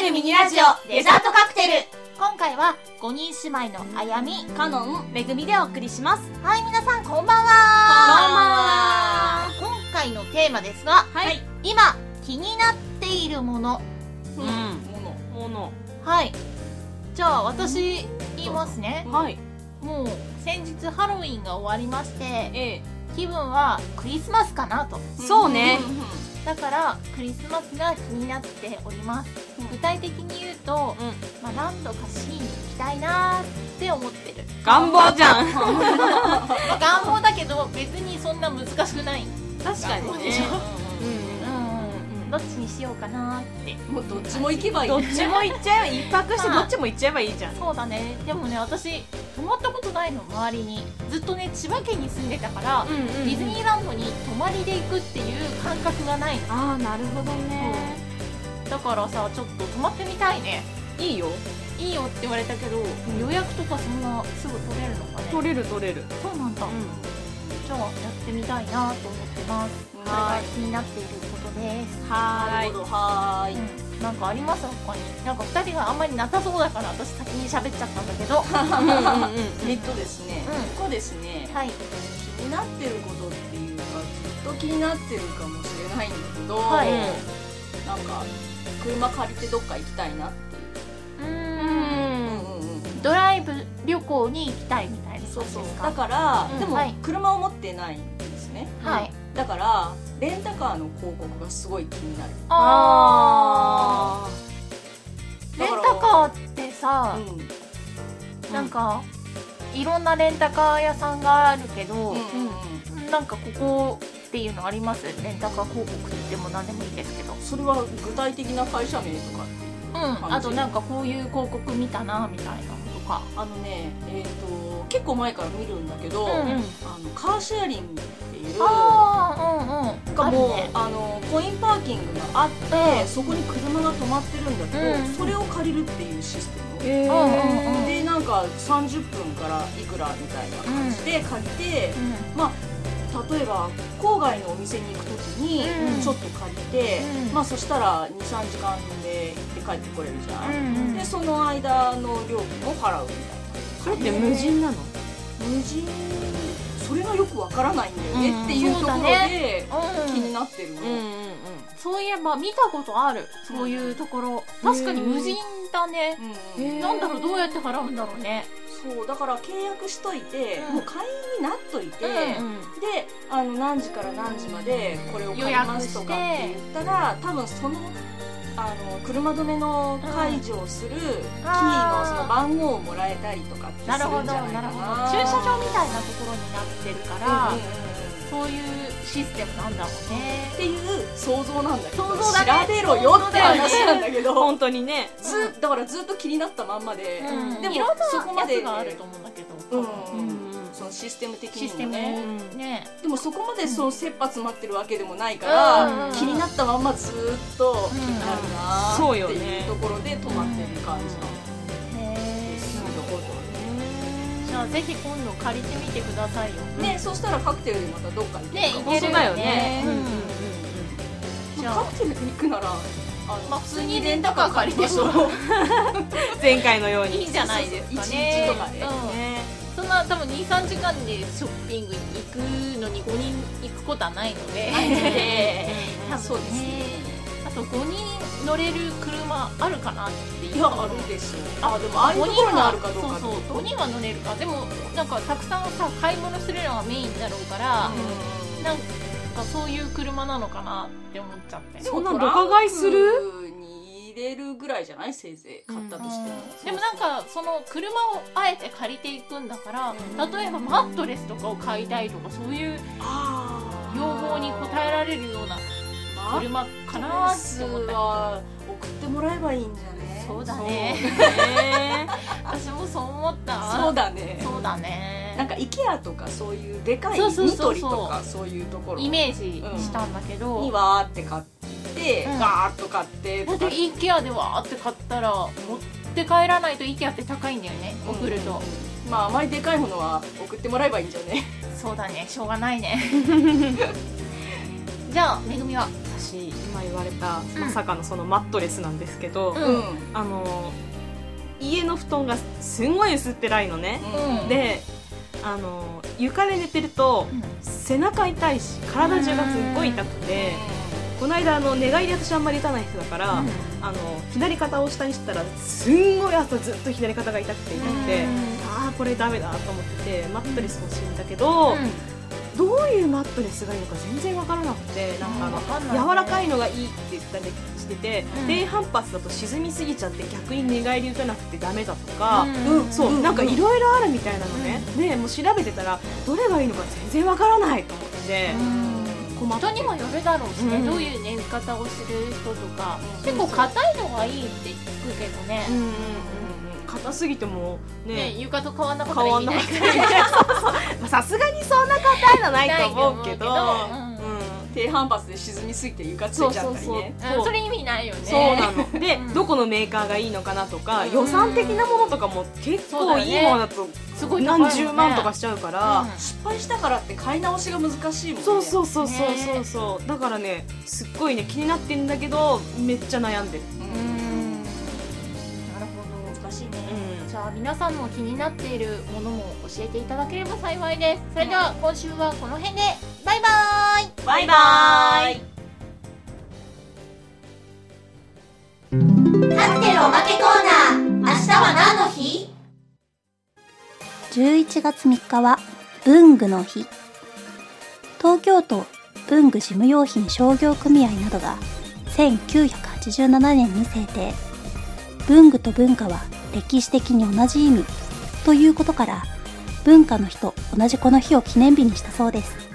るミニラジオデザートカクテル。 今回は5人姉妹のあやみ、 カノン、めぐみでお送りします。 はい、皆さんこんばんは。今回のテーマですが、 はい、 今気になっているもの。 もの。 はい、じゃあ私言いますね。 はい。 もう先日ハロウィンが終わりまして、気分はクリスマスかなと。 そうね。 だからクリスマスが気になっております。具体的に言うと、何度かシーに行きたいなーって思ってる。 願望じゃん。 願望だけど別にそんな難しくない。 確かにね。 どっちにしようかなーって。 もうどっちも行けばいい。 どっちも行っちゃえば、一泊してどっちも行っちゃえばいいじゃん。 そうだね。でもね、私泊まったことないの、周りに。ずっとね、千葉県に住んでたから、ディズニーランドに泊まりで行くっていう感覚がないの。 ああ、なるほどね。 だからさ、ちょっと泊まってみたいね。 いいよ。 いいよって言われたけど、予約とかそんなすぐ取れるのかね。 取れる取れる。 そうなんだ。じゃあやってみたいなと思ってます。これが気になっていることです。 なるほど。はーい。 なんかあります他に。なんか2人があんまりなさそうだから私先に喋っちゃったんだけど。 ですね、ここですね、 はい。 気になってることっていうか、ずっと気になってるかもしれないんだけど、なんか車借りてどっか行きたいなっていう。 ドライブ旅行に行きたいみたいな。 そうそう。だから、でもはい車を持ってないんですね。 はい。 だからレンタカーの広告がすごい気になる。 レンタカーってさ、なんかいろんなレンタカー屋さんがあるけど、なんかここっていうのあります？レンタカー広告って言っても何でもいいですけど。 それは具体的な会社名とか？ あとなんかこういう広告見たなみたいなのとか。 結構前から見るんだけど、カーシェアリングっていうがもうコインパーキングがあって、そこに車が止まってるんだけど、それを借りるっていうシステムで、なんか30分からいくらみたいな感じで借りて、例えば郊外のお店に行くときにちょっと借りて、そしたら 2,3 時間で行って帰ってこれるじゃん。でその間の料金を払うみたいな。 それって無人なの？ 無人、それがよくわからないんだよねっていうところで気になってるの。 そういえば見たことある、そういうところ。確かに無人だね。なんだろう、どうやって払うんだろうね。 そうだから契約しといて、もう会員になっといて、で何時から何時までこれを借りますとかって言ったら、多分その車止めの解除をするキーのその番号をもらえたりとかってするんじゃないかな。 なるほど。駐車場みたいなところになってるから、そういうシステムなんだろうねっていう想像なんだけど、 調べろよって話なんだけど、 本当にね。 だからずっと気になったまんまで、でもそこまでがあると思うんだけど、 そのシステム的にもね。でもそこまでその切羽詰まってるわけでもないから、気になったまんまずっと気になるなっていうところで止まってる感じなの。 じゃあぜひ今度借りてみてくださいよ。 ね、そしたらカクテルでまたどっか行けるかもしれそうだよね。 カクテルで行くなら普通にレンタカー借りても前回のようにいいじゃないですかね。 1日とかでそんな多分 2,3 時間でショッピングに行くのに5人行くことはないので、 そうですね。 あと5人乗れる車あるかなっていう。 いや、あるでしょ。でもああいうところにあるかどうか。 そう5人は乗れるか。でもなんかたくさんさ買い物するのがメインだろうから、なんかそういう車なのかなって思っちゃって。 そんなドカ買いするに入れるぐらいじゃない？せいぜい買ったとしても。 でもなんかその車をあえて借りていくんだから、例えばマットレスとかを買いたいとか、そういう要望に応えられるような車かなって思ったけど。 送ってもらえばいいんじゃね？ そうだね。私もそう思った。 そうだね。 そうだね。 なんか IKEA とかそういうでかいニトリとかそういうところイメージしたんだけど、 にわーって買ってガーッと買ってだって IKEA でわーって買ったら持って帰らないと IKEA って高いんだよね、送ると。 あまりでかいものは送ってもらえばいいんじゃね。 そうだね、しょうがないね。じゃあめぐみは？ 私今今言われたまさかのそのマットレスなんですけど、家の布団がすんごい薄っぺらいのね、で床で寝てると背中痛いし体中がすっごい痛くて、この間寝返り私あんまり打たない人だから、左肩を下にしたらすんごい朝ずっと左肩が痛くてこれダメだと思ってマットレス欲しいんだけど、どういうマットレスがいいのか全然分からなくて、柔らかいのがいいって言ったりしてて、低反発だと沈みすぎちゃって逆に寝返り打たなくてダメだとか、そうなんかいろいろあるみたいなのね。でもう調べてたらどれがいいのか全然分からないと思って、 人にもよるだろうしね、どういう寝方をする人とか、結構硬いのがいいって聞くけどね。 硬すぎてもね、 床と変わんなかったら意味ないさすがにそんな硬いのないと思うけど、 低反発で沈みすぎて床ついちゃったりね。 それ意味ないよね。 そうなので、どこのメーカーがいいのかなとか、予算的なものとかも結構いいものだと何十万とかしちゃうから、 失敗したからって買い直しが難しいもんね。 そうだからね、すっごいね気になってんだけどめっちゃ悩んでる。 じゃあ皆さんの気になっているものも教えていただければ幸いです。それでは今週はこの辺でバイバーイ。 バイバーイ。 カクテルおまけコーナー、明日は何の日 ？11月3日は文具の日。東京都文具事務用品商業組合などが1987年に制定。文具と文化は歴史的に同じ意味ということから、文化の日と同じこの日を記念日にしたそうです。